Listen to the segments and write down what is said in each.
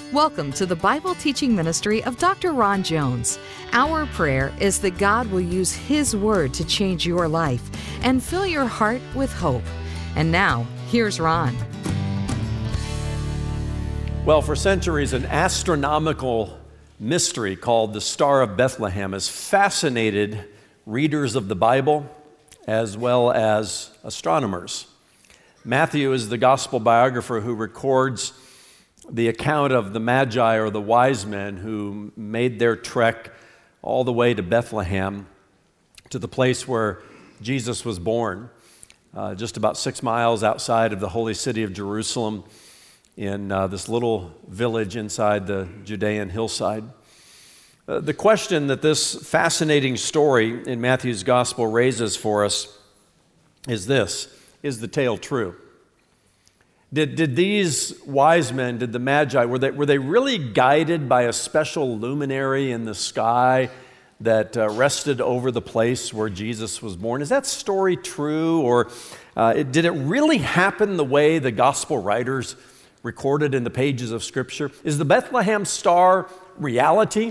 Welcome to the Bible teaching ministry of Dr. Ron Jones. Our prayer is that God will use His Word to change your life and fill your heart with hope. And now, here's Ron. Well, for centuries, an astronomical mystery called the Star of Bethlehem has fascinated readers of the Bible as well as astronomers. Matthew is the gospel biographer who records the account of the Magi, or the wise men, who made their trek all the way to Bethlehem, to the place where Jesus was born, just about 6 miles outside of the holy city of Jerusalem, in this little village inside the Judean hillside. The question that this fascinating story in Matthew's gospel raises for us is this: is the tale true? Did these wise men, did the Magi, were they really guided by a special luminary in the sky that rested over the place where Jesus was born? Is that story true, or did it really happen the way the gospel writers recorded in the pages of Scripture? Is the Bethlehem star reality,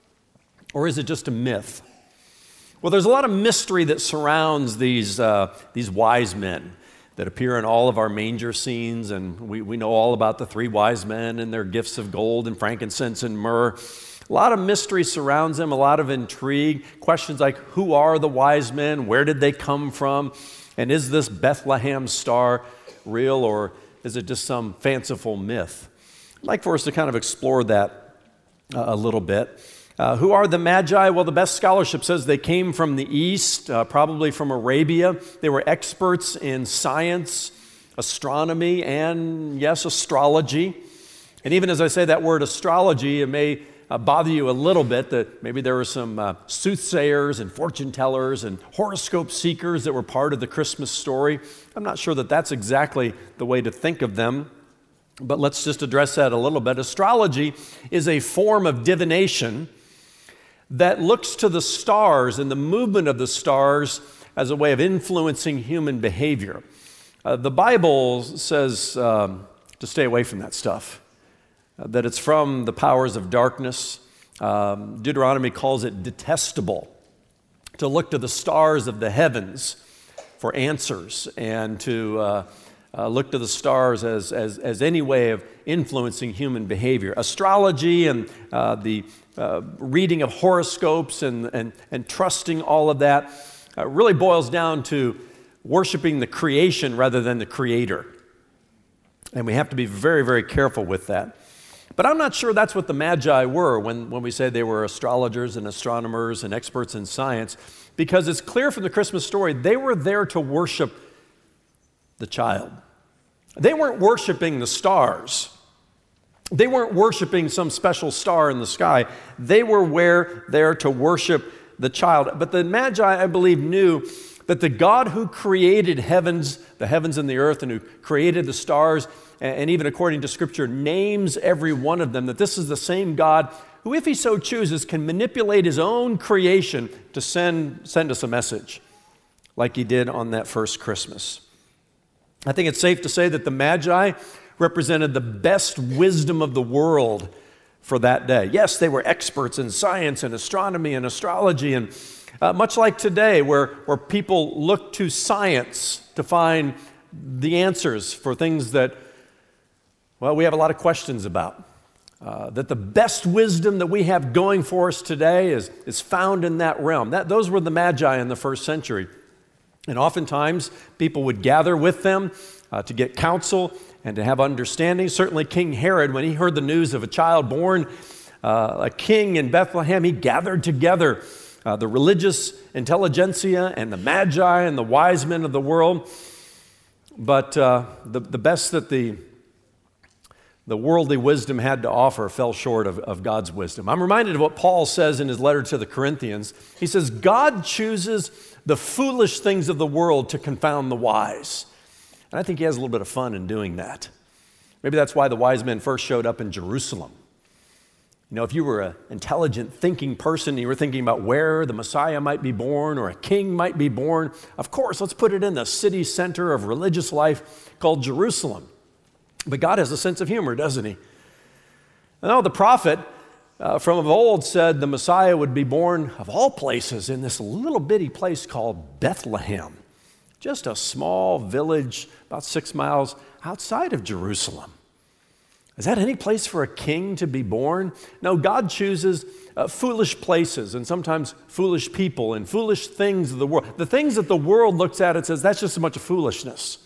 or is it just a myth? Well, there's a lot of mystery that surrounds these wise men that appear in all of our manger scenes, and we know all about the 3 wise men and their gifts of gold and frankincense and myrrh. A lot of mystery surrounds them, a lot of intrigue, questions like, who are the wise men, where did they come from, and is this Bethlehem star real, or is it just some fanciful myth? I'd like for us to kind of explore that a little bit. Who are the Magi? Well, the best scholarship says they came from the east, probably from Arabia. They were experts in science, astronomy, and yes, astrology. And even as I say that word astrology, it may bother you a little bit that maybe there were some soothsayers and fortune tellers and horoscope seekers that were part of the Christmas story. I'm not sure that that's exactly the way to think of them, but let's just address that a little bit. Astrology is a form of divination that looks to the stars and the movement of the stars as a way of influencing human behavior. The Bible says to stay away from that stuff, that it's from the powers of darkness. Deuteronomy calls it detestable to look to the stars of the heavens for answers, and to look to the stars as any way of influencing human behavior. Astrology and the reading of horoscopes and trusting all of that really boils down to worshiping the creation rather than the creator. And we have to be very, very careful with that. But I'm not sure that's what the Magi were when we say they were astrologers and astronomers and experts in science, because it's clear from the Christmas story they were there to worship the child. They weren't worshiping the stars. They weren't worshiping some special star in the sky. They were there to worship the child. But the Magi, I believe, knew that the God who created the heavens and the earth, and who created the stars, and even according to Scripture, names every one of them, that this is the same God who, if He so chooses, can manipulate His own creation to send us a message, like He did on that first Christmas. I think it's safe to say that the Magi represented the best wisdom of the world for that day. Yes, they were experts in science and astronomy and astrology, and much like today, where people look to science to find the answers for things that, well, we have a lot of questions about. That the best wisdom that we have going for us today is found in that realm. Those were the Magi in the first century. And oftentimes, people would gather with them to get counsel and to have understanding. Certainly King Herod, when he heard the news of a child born, a king in Bethlehem, he gathered together the religious intelligentsia and the Magi and the wise men of the world. But the best that the worldly wisdom had to offer fell short of God's wisdom. I'm reminded of what Paul says in his letter to the Corinthians. He says, God chooses the foolish things of the world to confound the wise. And I think he has a little bit of fun in doing that. Maybe that's why the wise men first showed up in Jerusalem. You know, if you were an intelligent, thinking person, and you were thinking about where the Messiah might be born or a king might be born, of course, let's put it in the city center of religious life called Jerusalem. But God has a sense of humor, doesn't He? Now, the prophet from of old said the Messiah would be born, of all places, in this little bitty place called Bethlehem, just a small village about 6 miles outside of Jerusalem. Is that any place for a king to be born? No, God chooses foolish places and sometimes foolish people and foolish things of the world. The things that the world looks at and says, that's just a bunch of foolishness.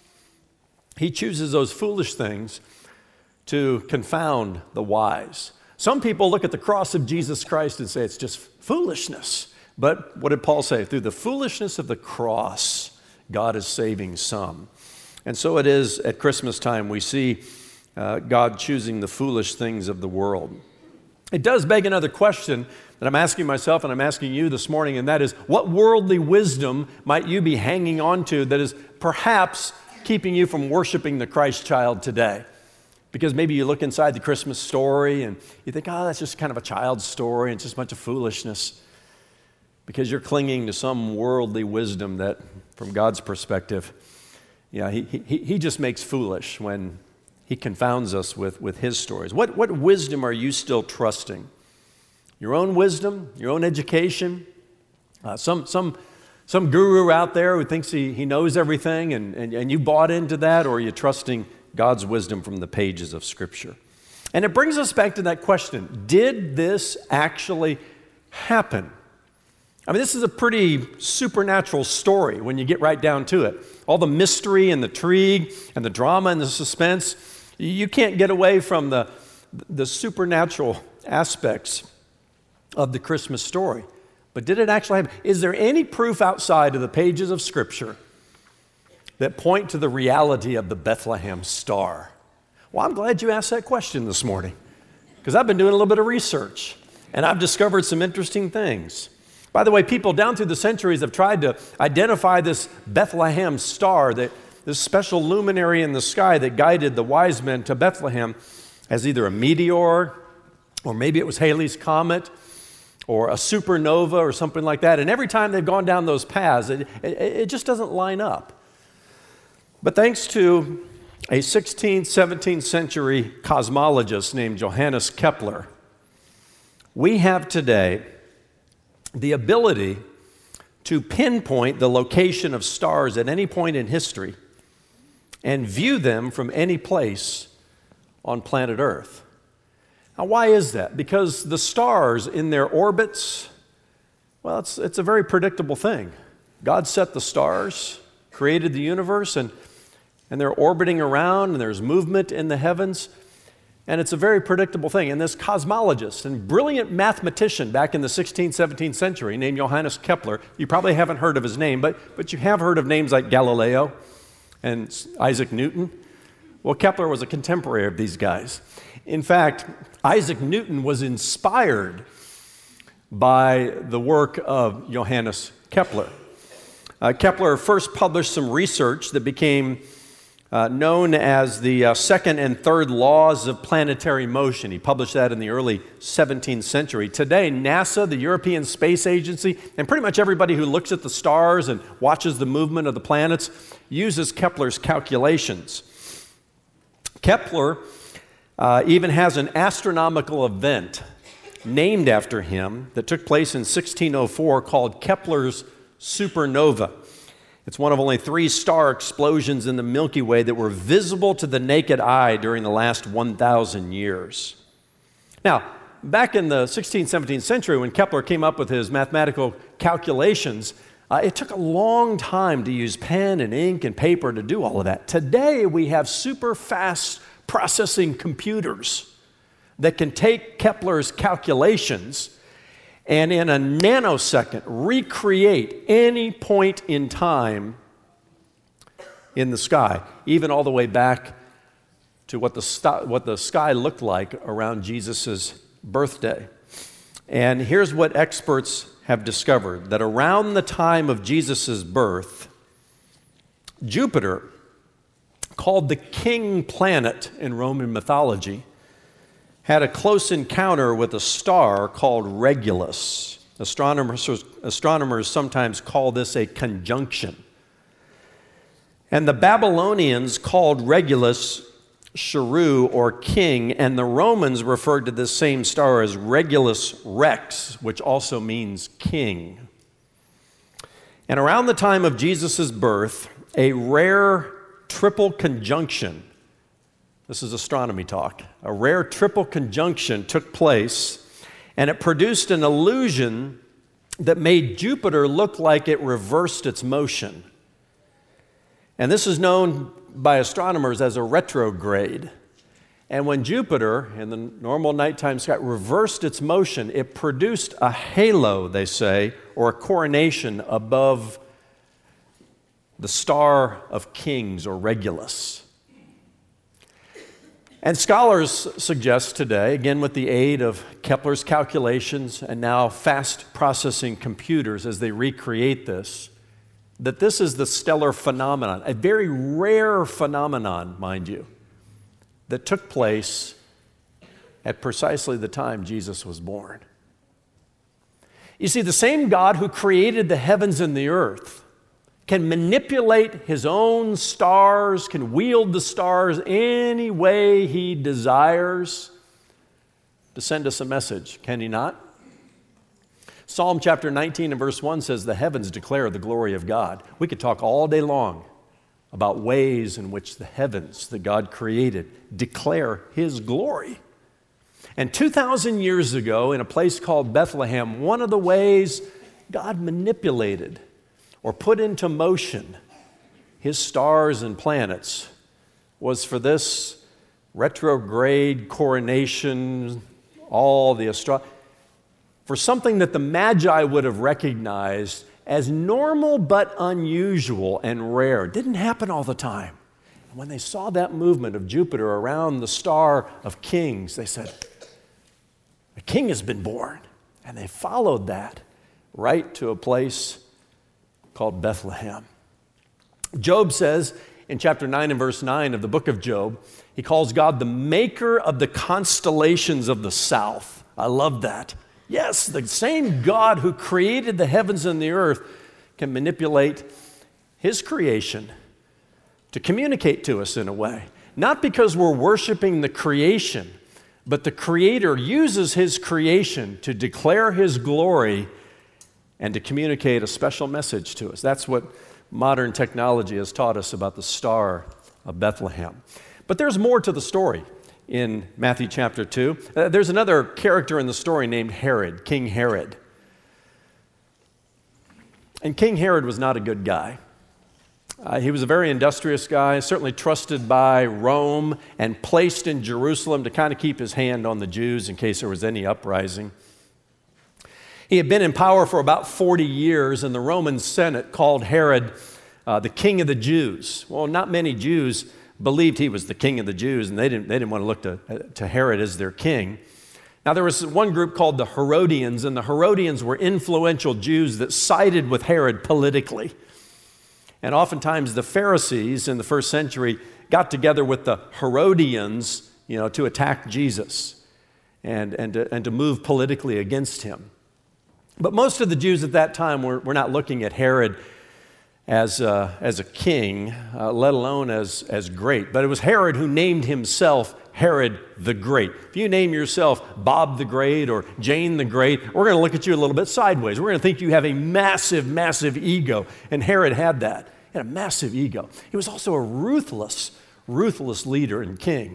He chooses those foolish things to confound the wise. Some people look at the cross of Jesus Christ and say it's just foolishness. But what did Paul say? Through the foolishness of the cross, God is saving some. And so it is at Christmas time. We see God choosing the foolish things of the world. It does beg another question that I'm asking myself and I'm asking you this morning, and that is, what worldly wisdom might you be hanging on to that is perhaps keeping you from worshiping the Christ child today? Because maybe you look inside the Christmas story and you think, oh, that's just kind of a child's story and it's just a bunch of foolishness. Because you're clinging to some worldly wisdom that, from God's perspective, he just makes foolish when He confounds us with His stories. What wisdom are you still trusting? Your own wisdom, your own education, some guru out there who thinks he knows everything and you bought into that, or are you trusting God's wisdom from the pages of Scripture? And it brings us back to that question, did this actually happen? I mean, this is a pretty supernatural story when you get right down to it. All the mystery and the intrigue and the drama and the suspense, you can't get away from the supernatural aspects of the Christmas story. But did it actually happen? Is there any proof outside of the pages of Scripture that point to the reality of the Bethlehem star? Well, I'm glad you asked that question this morning, because I've been doing a little bit of research, and I've discovered some interesting things. By the way, people down through the centuries have tried to identify this Bethlehem star, this special luminary in the sky that guided the wise men to Bethlehem, as either a meteor, or maybe it was Halley's Comet, or a supernova, or something like that. And every time they've gone down those paths, it just doesn't line up. But thanks to a 16th, 17th century cosmologist named Johannes Kepler, we have today the ability to pinpoint the location of stars at any point in history and view them from any place on planet Earth. Now, why is that? Because the stars in their orbits, well, it's a very predictable thing. God set the stars, created the universe, and they're orbiting around, and there's movement in the heavens, and it's a very predictable thing. And this cosmologist and brilliant mathematician back in the 16th, 17th century named Johannes Kepler, you probably haven't heard of his name, but you have heard of names like Galileo and Isaac Newton. Well, Kepler was a contemporary of these guys. In fact, Isaac Newton was inspired by the work of Johannes Kepler. Kepler first published some research that became known as the second and third laws of planetary motion. He published that in the early 17th century. Today, NASA, the European Space Agency, and pretty much everybody who looks at the stars and watches the movement of the planets uses Kepler's calculations. Kepler even has an astronomical event named after him that took place in 1604 called Kepler's supernova. It's one of only 3 star explosions in the Milky Way that were visible to the naked eye during the last 1,000 years. Now, back in the 16th, 17th century, when Kepler came up with his mathematical calculations, it took a long time to use pen and ink and paper to do all of that. Today, we have super fast processing computers that can take Kepler's calculations and in a nanosecond recreate any point in time in the sky, even all the way back to what the sky looked like around Jesus' birthday. And here's what experts have discovered, that around the time of Jesus' birth, Jupiter, called the king planet in Roman mythology, had a close encounter with a star called Regulus. Astronomers sometimes call this a conjunction. And the Babylonians called Regulus Cheru, or king, and the Romans referred to this same star as Regulus Rex, which also means king. And around the time of Jesus' birth, a rare triple conjunction, this is astronomy talk, a rare triple conjunction took place, and it produced an illusion that made Jupiter look like it reversed its motion. And this is known by astronomers as a retrograde. And when Jupiter, in the normal nighttime sky, reversed its motion, it produced a halo, they say, or a coronation above the star of kings, or Regulus. And scholars suggest today, again with the aid of Kepler's calculations and now fast processing computers as they recreate this, that this is the stellar phenomenon, a very rare phenomenon, mind you, that took place at precisely the time Jesus was born. You see, the same God who created the heavens and the earth can manipulate his own stars, can wield the stars any way he desires to send us a message, can he not? Psalm chapter 19 and verse 1 says, "The heavens declare the glory of God." We could talk all day long about ways in which the heavens that God created declare his glory. And 2,000 years ago, in a place called Bethlehem, one of the ways God manipulated or put into motion his stars and planets was for this retrograde coronation, all the for something that the Magi would have recognized as normal but unusual and rare. It didn't happen all the time. And when they saw that movement of Jupiter around the star of kings, they said, "A king has been born." And they followed that right to a place called Bethlehem. Job says in chapter 9 and verse 9 of the book of Job, he calls God the maker of the constellations of the south. I love that. Yes, the same God who created the heavens and the earth can manipulate his creation to communicate to us in a way. Not because we're worshiping the creation, but the Creator uses his creation to declare his glory and to communicate a special message to us. That's what modern technology has taught us about the Star of Bethlehem. But there's more to the story in Matthew chapter 2. There's another character in the story named Herod, King Herod. And King Herod was not a good guy. He was a very industrious guy, certainly trusted by Rome and placed in Jerusalem to kind of keep his hand on the Jews in case there was any uprising. He had been in power for about 40 years, and the Roman Senate called Herod the king of the Jews. Well, not many Jews believed he was the king of the Jews, and they didn't want to look to Herod as their king. Now, there was one group called the Herodians, and the Herodians were influential Jews that sided with Herod politically. And oftentimes the Pharisees in the first century got together with the Herodians, to attack Jesus and to move politically against him. But most of the Jews at that time were not looking at Herod as a king, let alone as great. But it was Herod who named himself Herod the Great. If you name yourself Bob the Great or Jane the Great, we're going to look at you a little bit sideways. We're going to think you have a massive, massive ego. And Herod had that. He had a massive ego. He was also a ruthless leader and king.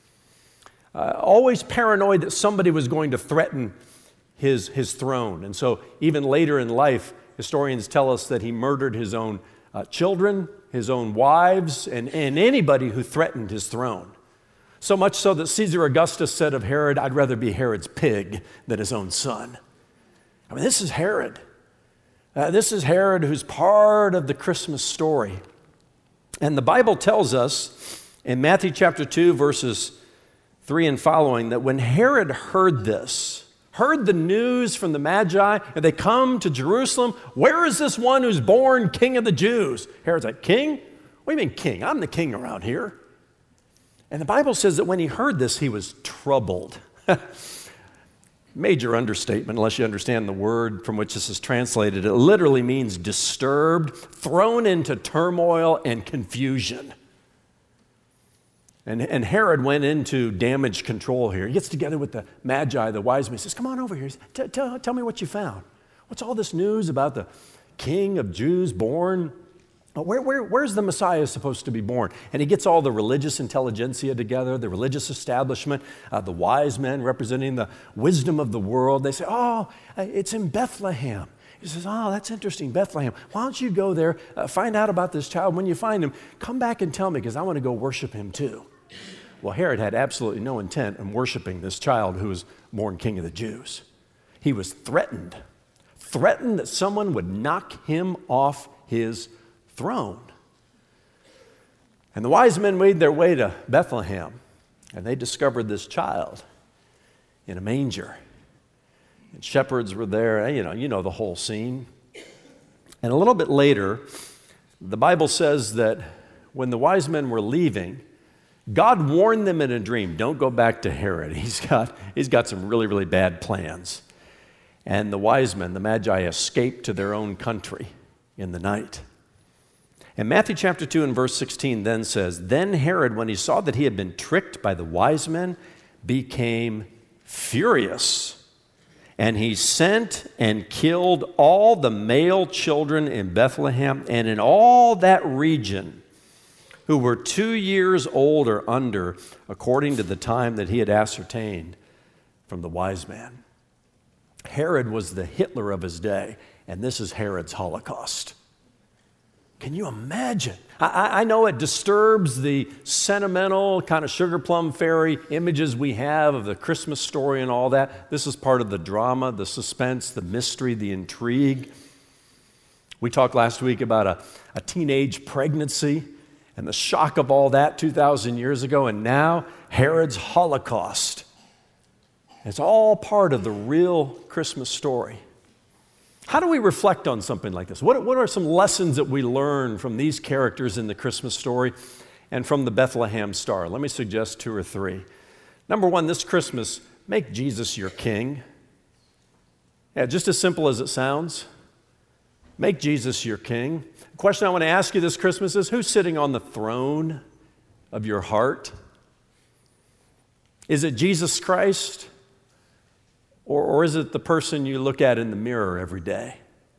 Always paranoid that somebody was going to threaten his throne. And so even later in life, historians tell us that he murdered his own children, his own wives, and anybody who threatened his throne. So much so that Caesar Augustus said of Herod, "I'd rather be Herod's pig than his own son." I mean, this is Herod. This is Herod who's part of the Christmas story. And the Bible tells us in Matthew chapter 2, verses 3 and following, that when Herod heard the news from the Magi, and they come to Jerusalem, "Where is this one who's born King of the Jews?" Herod's like, "King? What do you mean king? I'm the king around here." And the Bible says that when he heard this, he was troubled. Major understatement, unless you understand the word from which this is translated. It literally means disturbed, thrown into turmoil and confusion. And Herod went into damage control here. He gets together with the Magi, the wise men. He says, come on over here. Tell me what you found. What's all this news about the King of Jews born? Where's the Messiah supposed to be born? And he gets all the religious intelligentsia together, the religious establishment, the wise men representing the wisdom of the world. They say, it's in Bethlehem. He says, that's interesting, Bethlehem. Why don't you go there, find out about this child. When you find him, come back and tell me, because I want to go worship him too. Well, Herod had absolutely no intent in worshiping this child who was born king of the Jews. He was threatened that someone would knock him off his throne. And the wise men made their way to Bethlehem, and they discovered this child in a manger. And shepherds were there, you know the whole scene. And a little bit later, the Bible says that when the wise men were leaving, God warned them in a dream, don't go back to Herod. He's got some really, really bad plans. And the wise men, the Magi, escaped to their own country in the night. And Matthew chapter 2 and verse 16 then says, then Herod, when he saw that he had been tricked by the wise men, became furious. And he sent and killed all the male children in Bethlehem and in all that region who were 2 years old or under, according to the time that he had ascertained from the wise man. Herod was the Hitler of his day, and this is Herod's Holocaust. Can you imagine? I know it disturbs the sentimental kind of sugar plum fairy images we have of the Christmas story and all that. This is part of the drama, the suspense, the mystery, the intrigue. We talked last week about a teenage pregnancy and the shock of all that 2,000 years ago, and now Herod's Holocaust. It's all part of the real Christmas story. How do we reflect on something like this? What are some lessons that we learn from these characters in the Christmas story and from the Bethlehem star? Let me suggest 2 or 3. Number 1, this Christmas, make Jesus your king. Yeah, just as simple as it sounds. Make Jesus your king. The question I want to ask you this Christmas is, who's sitting on the throne of your heart? Is it Jesus Christ? Or is it the person you look at in the mirror every day?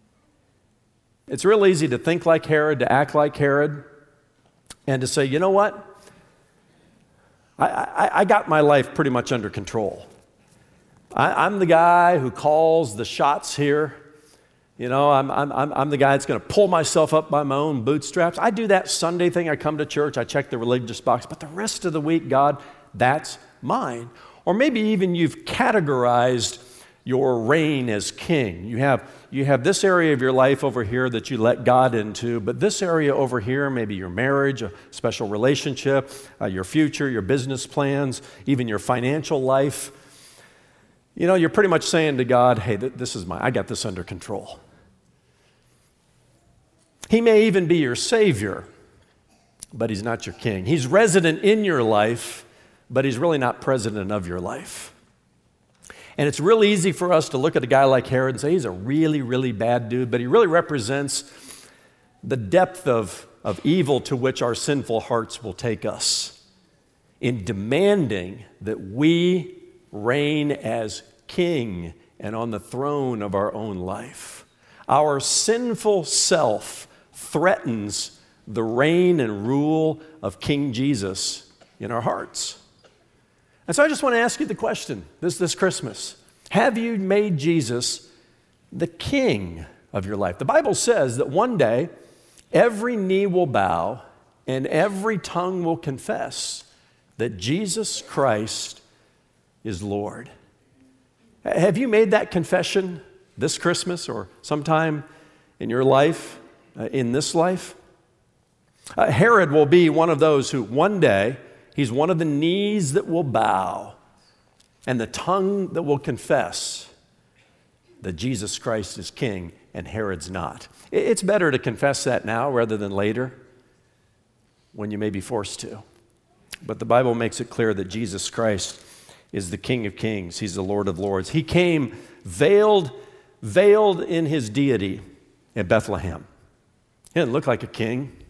It's real easy to think like Herod, to act like Herod, and to say, you know what? I got my life pretty much under control. I'm the guy who calls the shots here. You know, I'm the guy that's going to pull myself up by my own bootstraps. I do that Sunday thing. I come to church, I check the religious box, but the rest of the week, God, that's mine. Or maybe even you've categorized your reign as king. You have this area of your life over here that you let God into, but this area over here, maybe your marriage, a special relationship, your future, your business plans, even your financial life. You know, you're pretty much saying to God, hey, this is I got this under control. He may even be your Savior, but He's not your king. He's resident in your life, but He's really not president of your life. And it's real easy for us to look at a guy like Herod and say, he's a really, really bad dude, but he really represents the depth of evil to which our sinful hearts will take us in demanding that we reign as king and on the throne of our own life. Our sinful self threatens the reign and rule of King Jesus in our hearts. And so I just want to ask you the question this Christmas. Have you made Jesus the king of your life? The Bible says that one day every knee will bow and every tongue will confess that Jesus Christ is Lord. Have you made that confession this Christmas or sometime in your life, in this life? Herod will be one of those who one day, he's one of the knees that will bow and the tongue that will confess that Jesus Christ is king and Herod's not. It's better to confess that now rather than later when you may be forced to. But the Bible makes it clear that Jesus Christ is the King of Kings. He's the Lord of Lords. He came veiled in his deity at Bethlehem. He didn't look like a king.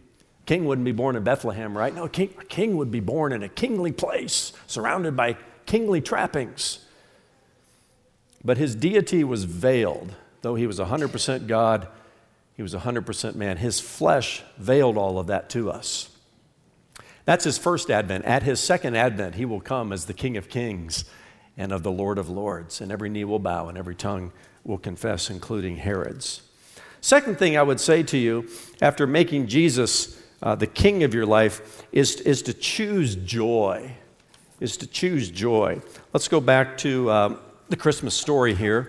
King wouldn't be born in Bethlehem, right? No, a king would be born in a kingly place, surrounded by kingly trappings. But his deity was veiled. Though he was 100% God, he was 100% man. His flesh veiled all of that to us. That's his first advent. At his second advent, he will come as the King of Kings and of the Lord of Lords, and every knee will bow and every tongue will confess, including Herod's. Second thing I would say to you, after making Jesus the king of your life, is to choose joy. Is to choose joy. Let's go back to the Christmas story here,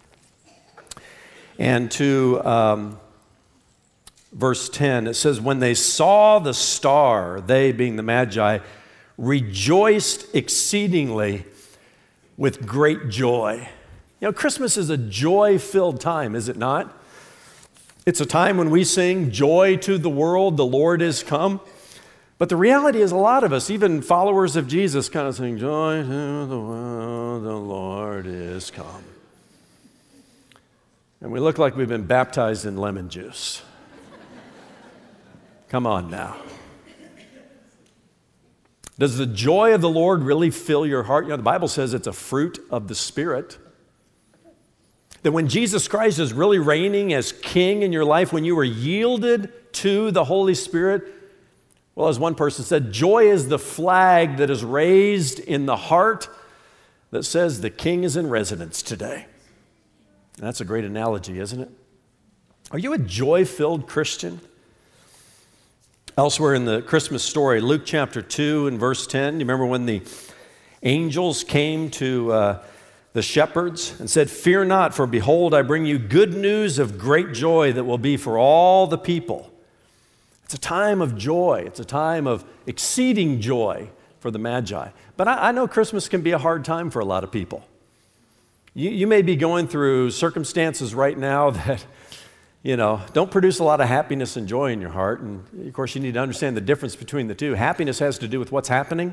and to verse 10. It says, when they saw the star, they being the Magi, rejoiced exceedingly with great joy. You know, Christmas is a joy-filled time, is it not? It's a time when we sing, joy to the world, the Lord is come. But the reality is a lot of us, even followers of Jesus, kind of sing, joy to the world, the Lord is come. And we look like we've been baptized in lemon juice. Come on now. Does the joy of the Lord really fill your heart? You know, the Bible says it's a fruit of the Spirit. That when Jesus Christ is really reigning as King in your life, when you were yielded to the Holy Spirit, well, as one person said, joy is the flag that is raised in the heart that says the King is in residence today. That's a great analogy, isn't it? Are you a joy-filled Christian? Elsewhere in the Christmas story, Luke chapter 2 and verse 10, you remember when the angels came to the shepherds and said, fear not, for behold, I bring you good news of great joy that will be for all the people. It's a time of joy. It's a time of exceeding joy for the Magi. But I know Christmas can be a hard time for a lot of people. You may be going through circumstances right now that, you know, don't produce a lot of happiness and joy in your heart. And of course, you need to understand the difference between the two. Happiness has to do with what's happening.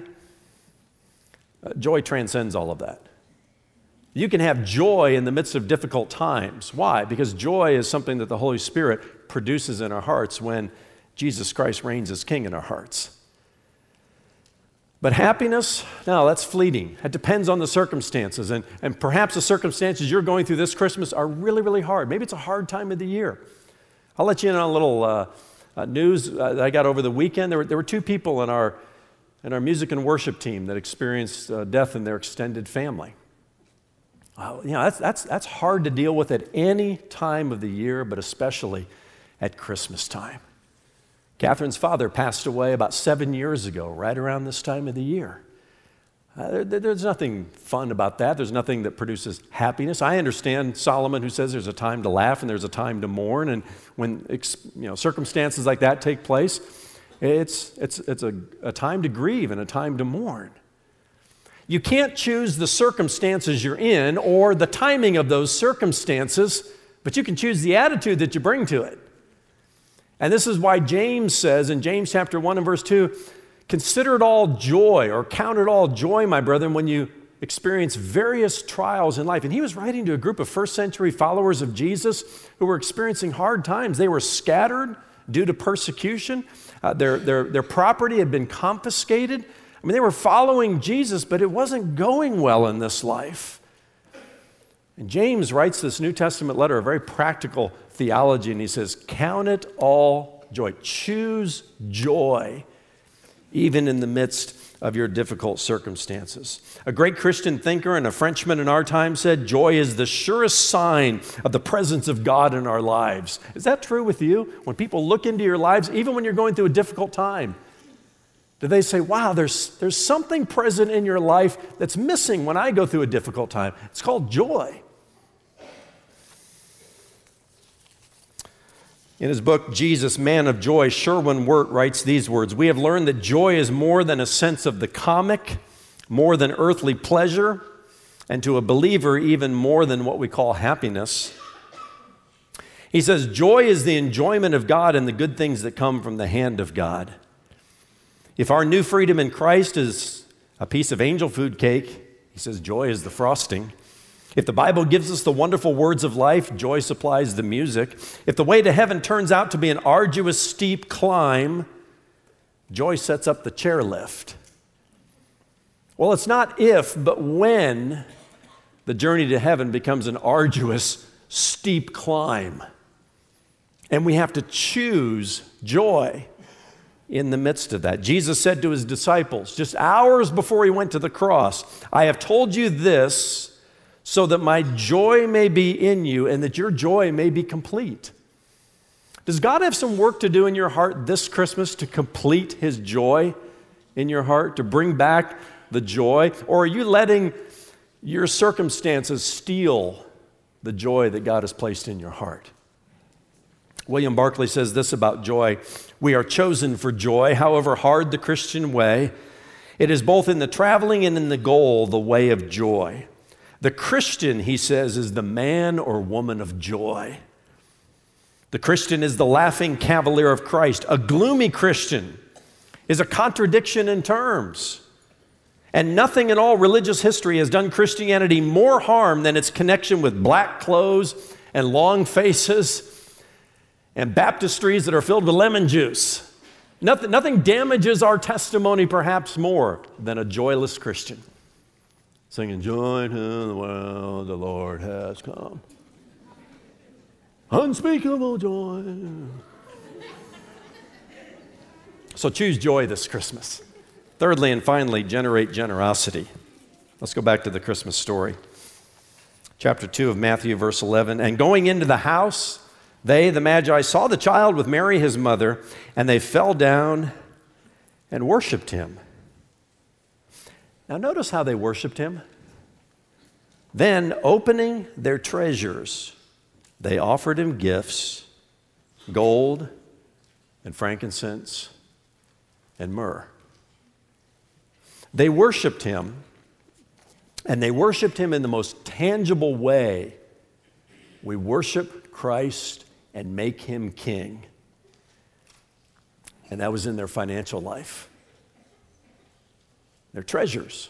Joy transcends all of that. You can have joy in the midst of difficult times. Why? Because joy is something that the Holy Spirit produces in our hearts when Jesus Christ reigns as King in our hearts. But happiness, no, that's fleeting. It depends on the circumstances. And perhaps the circumstances you're going through this Christmas are really, really hard. Maybe it's a hard time of the year. I'll let you in on a little news that I got over the weekend. There were two people in our music and worship team that experienced death in their extended family. You know, that's hard to deal with at any time of the year, but especially at Christmas time. Catherine's father passed away about 7 years ago, right around this time of the year. There's nothing fun about that. There's nothing that produces happiness. I understand Solomon, who says there's a time to laugh and there's a time to mourn, and when circumstances like that take place, it's a time to grieve and a time to mourn. You can't choose the circumstances you're in or the timing of those circumstances, but you can choose the attitude that you bring to it. And this is why James says in James chapter 1 and verse 2, consider it all joy or count it all joy, my brethren, when you experience various trials in life. And he was writing to a group of first century followers of Jesus who were experiencing hard times. They were scattered due to persecution. Their property had been confiscated. I mean, they were following Jesus, but it wasn't going well in this life. And James writes this New Testament letter, a very practical theology, and he says, count it all joy. Choose joy, even in the midst of your difficult circumstances. A great Christian thinker and a Frenchman in our time said, joy is the surest sign of the presence of God in our lives. Is that true with you? When people look into your lives, even when you're going through a difficult time, do they say, wow, there's something present in your life that's missing when I go through a difficult time? It's called joy. In his book, Jesus, Man of Joy, Sherwin Wirt writes these words, we have learned that joy is more than a sense of the comic, more than earthly pleasure, and to a believer, even more than what we call happiness. He says, joy is the enjoyment of God and the good things that come from the hand of God. If our new freedom in Christ is a piece of angel food cake, he says joy is the frosting. If the Bible gives us the wonderful words of life, joy supplies the music. If the way to heaven turns out to be an arduous, steep climb, Joy sets up the chairlift. Well, it's not if, but when the journey to heaven becomes an arduous, steep climb. And we have to choose joy in the midst of that. Jesus said to his disciples, just hours before he went to the cross, I have told you this so that my joy may be in you and that your joy may be complete. Does God have some work to do in your heart this Christmas to complete his joy in your heart, to bring back the joy? Or are you letting your circumstances steal the joy that God has placed in your heart? William Barclay says this about joy: we are chosen for joy, however hard the Christian way. It is both in the traveling and in the goal, the way of joy. The Christian, he says, is the man or woman of joy. The Christian is the laughing cavalier of Christ. A gloomy Christian is a contradiction in terms. And nothing in all religious history has done Christianity more harm than its connection with black clothes and long faces and baptistries that are filled with lemon juice. Nothing damages our testimony perhaps more than a joyless Christian singing, joy to the world, the Lord has come. Unspeakable joy. So choose joy this Christmas. Thirdly and finally, generate generosity. Let's go back to the Christmas story. Chapter 2 of Matthew, verse 11. And going into the house, they, the Magi, saw the child with Mary his mother, and they fell down and worshiped him. Now notice how they worshiped him. Then, opening their treasures, they offered him gifts, gold and frankincense and myrrh. They worshiped him, and they worshiped him in the most tangible way. We worship Christ and make him king. And that was in their financial life, their treasures.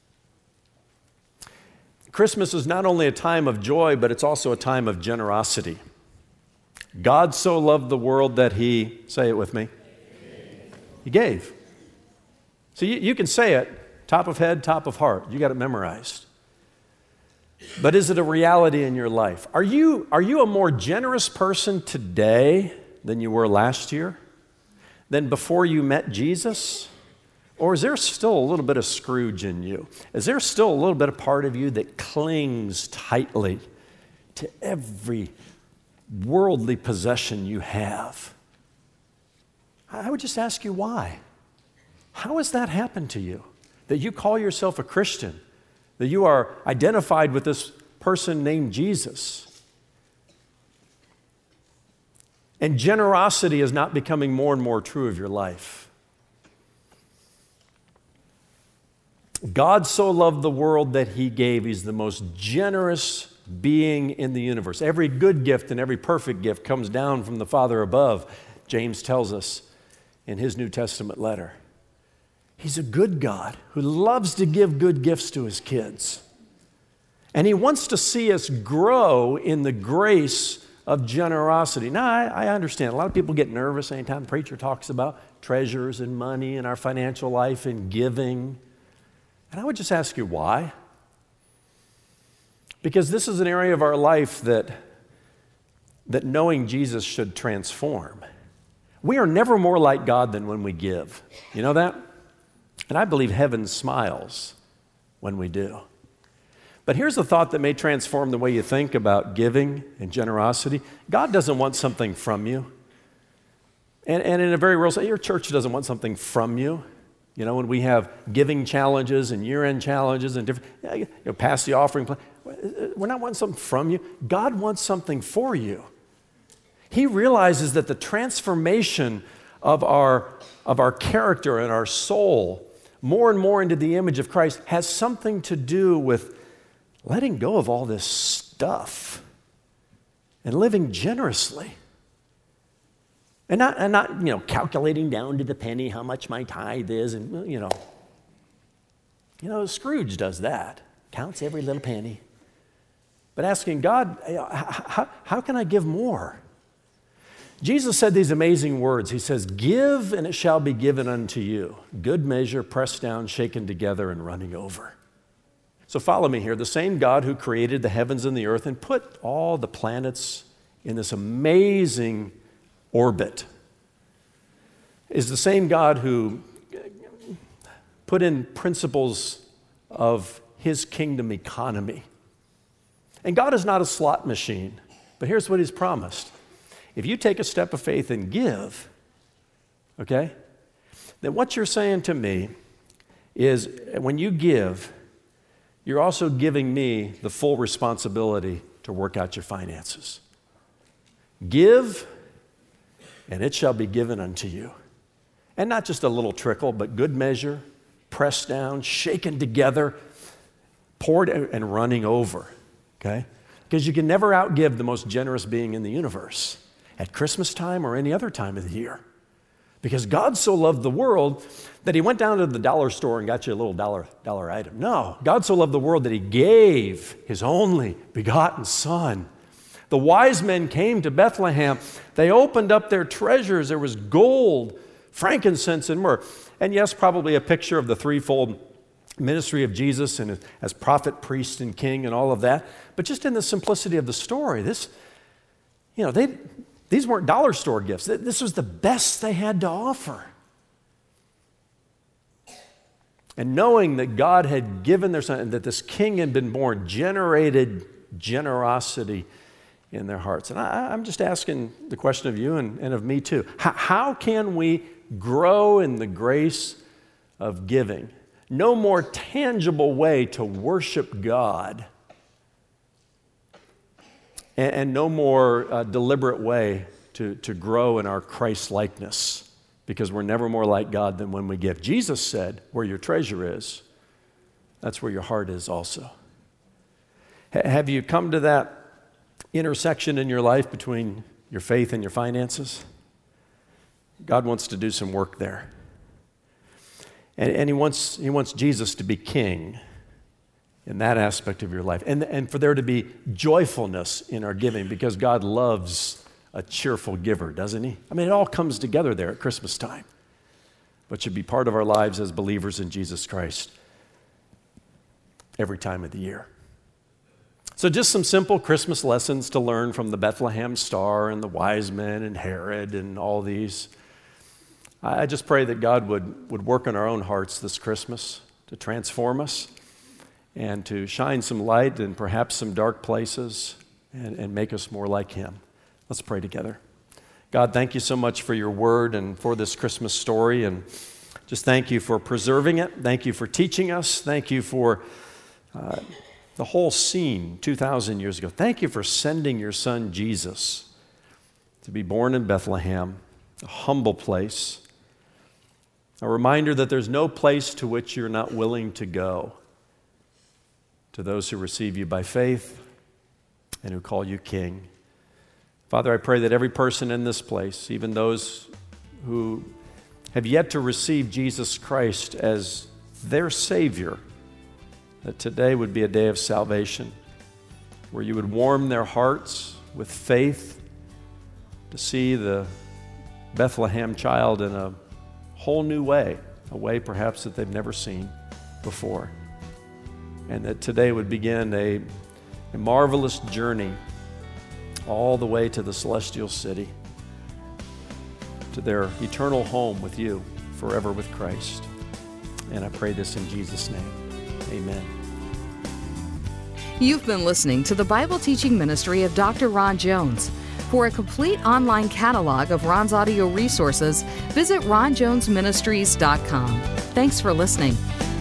Christmas is not only a time of joy, but it's also a time of generosity. God so loved the world that he, say it with me, he gave. So you can say it, top of head, top of heart. You got it memorized. But is it a reality in your life? Are you a more generous person today than you were last year? Than before you met Jesus? Or is there still a little bit of Scrooge in you? Is there still a little bit of part of you that clings tightly to every worldly possession you have? I would just ask you why. How has that happened to you? That you call yourself a Christian, that you are identified with this person named Jesus. And generosity is not becoming more and more true of your life. God so loved the world that he gave. He's the most generous being in the universe. Every good gift and every perfect gift comes down from the Father above, James tells us in his New Testament letter. He's a good God who loves to give good gifts to his kids. And he wants to see us grow in the grace of generosity. Now, I understand. A lot of people get nervous anytime the preacher talks about treasures and money and our financial life and giving. And I would just ask you why. Because this is an area of our life that knowing Jesus should transform. We are never more like God than when we give. You know that? And I believe heaven smiles when we do. But here's a thought that may transform the way you think about giving and generosity. God doesn't want something from you. And in a very real sense, your church doesn't want something from you. You know, when we have giving challenges and year-end challenges and different, pass the offering plan, we're not wanting something from you. God wants something for you. He realizes that the transformation of our character and our soul more and more into the image of Christ has something to do with letting go of all this stuff and living generously. And not calculating down to the penny how much my tithe is, and Scrooge does that, counts every little penny. But asking God, how can I give more? Jesus said these amazing words. He says, "Give, and it shall be given unto you. Good measure, pressed down, shaken together, and running over." So follow me here. The same God who created the heavens and the earth and put all the planets in this amazing orbit is the same God who put in principles of his kingdom economy. And God is not a slot machine, but here's what he's promised. If you take a step of faith and give, okay, then what you're saying to me is when you give, you're also giving me the full responsibility to work out your finances. Give, and it shall be given unto you. And not just a little trickle, but good measure, pressed down, shaken together, poured and running over, okay? Because you can never outgive the most generous being in the universe at Christmas time or any other time of the year. Because God so loved the world that he went down to the dollar store and got you a little dollar item. No, God so loved the world that he gave his only begotten Son. The wise men came to Bethlehem. They opened up their treasures. There was gold, frankincense, and myrrh. And yes, probably a picture of the threefold ministry of Jesus and as prophet, priest, and king and all of that. But just in the simplicity of the story, these weren't dollar store gifts. This was the best they had to offer. And knowing that God had given their Son and that this king had been born, generated generosity in their hearts. And I'm just asking the question of you and of me too. How can we grow in the grace of giving? No more tangible way to worship God and no more deliberate way to grow in our Christ-likeness, because we're never more like God than when we give. Jesus said, where your treasure is, that's where your heart is also. Have you come to that intersection in your life between your faith and your finances? God wants to do some work there. And he wants Jesus to be king in that aspect of your life. And for there to be joyfulness in our giving, because God loves a cheerful giver, doesn't he? I mean, it all comes together there at Christmas time, but should be part of our lives as believers in Jesus Christ every time of the year. So just some simple Christmas lessons to learn from the Bethlehem star and the wise men and Herod and all these. I just pray that God would work in our own hearts this Christmas to transform us and to shine some light in perhaps some dark places and make us more like him. Let's pray together. God, thank you so much for your word and for this Christmas story, and just thank you for preserving it. Thank you for teaching us. Thank you for the whole scene 2,000 years ago. Thank you for sending your son Jesus to be born in Bethlehem, a humble place, a reminder that there's no place to which you're not willing to go, to those who receive you by faith and who call you King. Father, I pray that every person in this place, even those who have yet to receive Jesus Christ as their Savior, that today would be a day of salvation, where you would warm their hearts with faith to see the Bethlehem child in a whole new way, a way perhaps that they've never seen before. And that today would begin a marvelous journey all the way to the celestial city, to their eternal home with you, forever with Christ. And I pray this in Jesus' name. Amen. You've been listening to the Bible teaching ministry of Dr. Ron Jones. For a complete online catalog of Ron's audio resources, visit ronjonesministries.com. Thanks for listening.